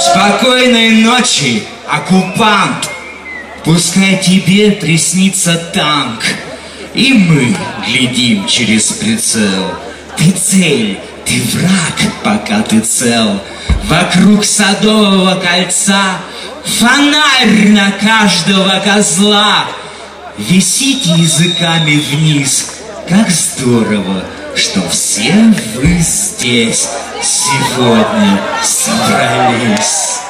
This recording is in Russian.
Спокойной ночи, оккупант. Пускай тебе приснится танк, и мы глядим через прицел. Ты цель, ты враг, пока ты цел. Вокруг Садового кольца фонарь на каждого козла. Висите языками вниз. Как здорово, что все вы здесь сегодня собрались.